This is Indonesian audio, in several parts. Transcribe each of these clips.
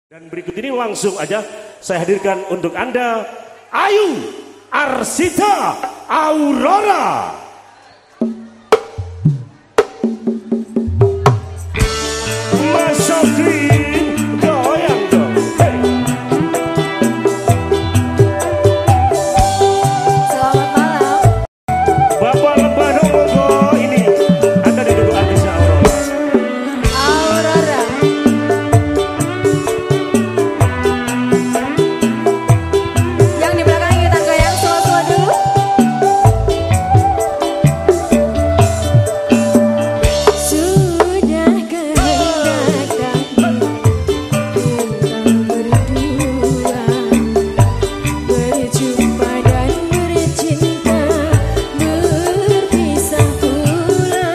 Dan berikut ini langsung aja saya hadirkan untuk Anda Ayu Arsita Aurora. Mas Sofri goyang dong. Hey. Selamat malam. Bapak Lembah Nomogo, ini Anda didukung artisnya Aurora. Aurora. Yang di belakang kita goyang solo-solo dulu. Sudah kehendakkan kita berdua berjumpa dan bercinta, berpisah pula.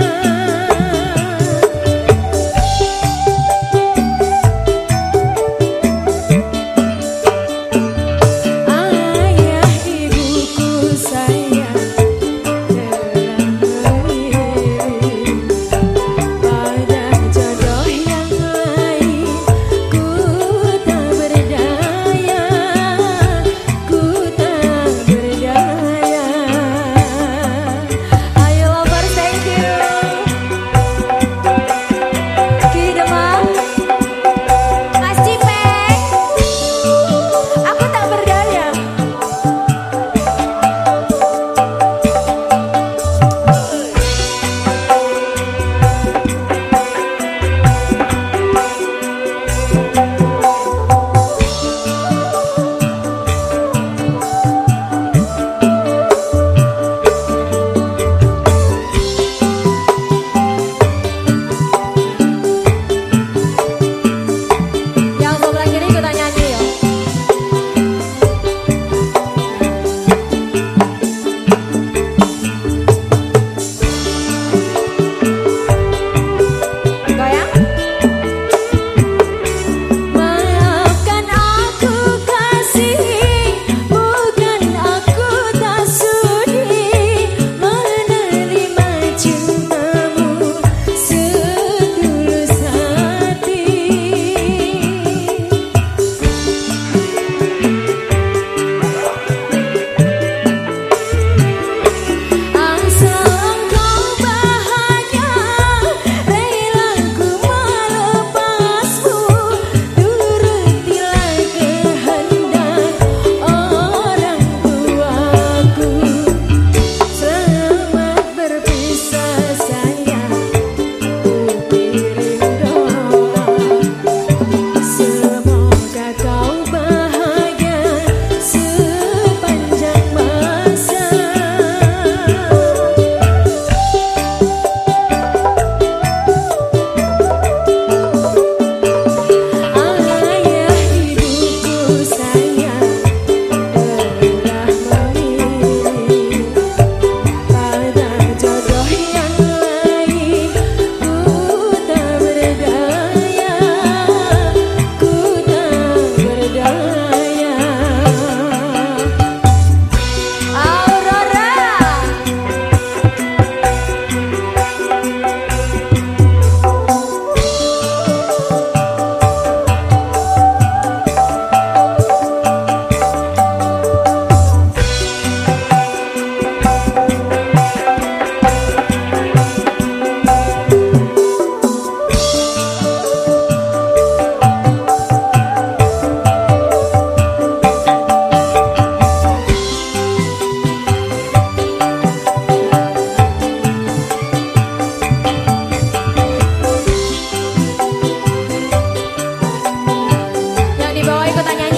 Ayah ibuku sayang telah mengirim pada jodoh yang lain. Ku tak berdaya, ku tak berdaya. Ayo lovers, thank you. Kidemang, Mas Cipeng, aku tak berdaya. Yang sebelah kiri ikutan nyanyi ya. Goyang. Maafkan aku kasih, bukan aku tak sudi menerima cintamu setulus hati. Asal engkau bahagia, rela ku melepasmu, turutilah kehendak orang tuaku. Selamat berpisah sayang, ku kirim doa, semoga kau bahagia sepanjang masa. Ayah ibuku sayang telah mengirim pada jodoh yang lain. Ku tak berdaya, ku tak berdaya. Aurora. Yang di bawah ikutan nyanyi.